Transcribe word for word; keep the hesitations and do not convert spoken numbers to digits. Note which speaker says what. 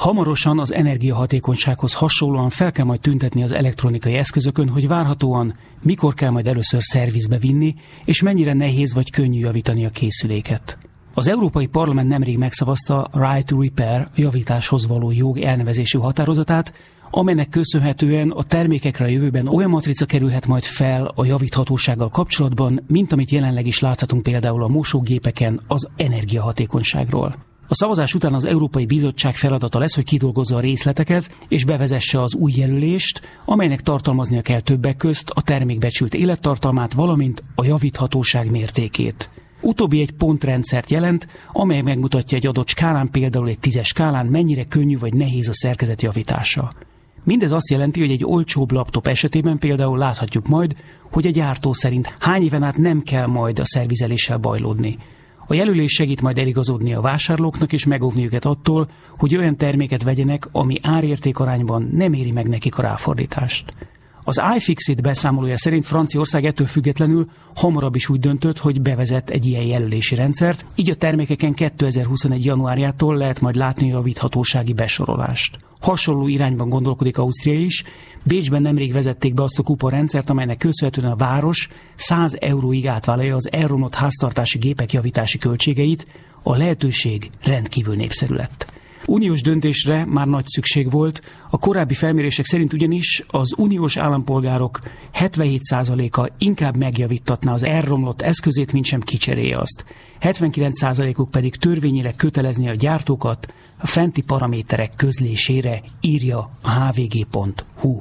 Speaker 1: Hamarosan az energiahatékonysághoz hasonlóan fel kell majd tüntetni az elektronikai eszközökön, hogy várhatóan mikor kell majd először szervizbe vinni, és mennyire nehéz vagy könnyű javítani a készüléket. Az Európai Parlament nemrég megszavazta Right to Repair, a javításhoz való jog elnevezésű határozatát, amelynek köszönhetően a termékekre a jövőben olyan matrica kerülhet majd fel a javíthatósággal kapcsolatban, mint amit jelenleg is láthatunk például a mosógépeken az energiahatékonyságról. A szavazás után az Európai Bizottság feladata lesz, hogy kidolgozza a részleteket és bevezesse az új jelölést, amelynek tartalmaznia kell többek közt a termék becsült élettartalmát, valamint a javíthatóság mértékét. Utóbbi egy pontrendszert jelent, amely megmutatja egy adott skálán, például egy tízes skálán, mennyire könnyű vagy nehéz a szerkezet javítása. Mindez azt jelenti, hogy egy olcsóbb laptop esetében például láthatjuk majd, hogy a gyártó szerint hány éven át nem kell majd a szervizeléssel bajlódni. A jelölés segít majd eligazodni a vásárlóknak és megóvni őket attól, hogy olyan terméket vegyenek, ami árérték arányban nem éri meg nekik a ráfordítást. Az iFixit beszámolója szerint Franciaország ettől függetlenül hamarabb is úgy döntött, hogy bevezet egy ilyen jelölési rendszert, így a termékeken kétezer-huszonegy januárjától lehet majd látni a javíthatósági besorolást. Hasonló irányban gondolkodik Ausztria is. Bécsben nemrég vezették be azt a kuponrendszert, amelynek köszönhetően a város száz euróig átvállalja az elromlott háztartási gépek javítási költségeit, a lehetőség rendkívül népszerű lett. Uniós döntésre már nagy szükség volt, a korábbi felmérések szerint ugyanis az uniós állampolgárok hetvenhét százaléka inkább megjavítatná az elromlott eszközét, mint sem kicserélje azt. hetvenkilenc százalékuk pedig törvényileg kötelezné a gyártókat a fenti paraméterek közlésére, írja a hvg pont hu.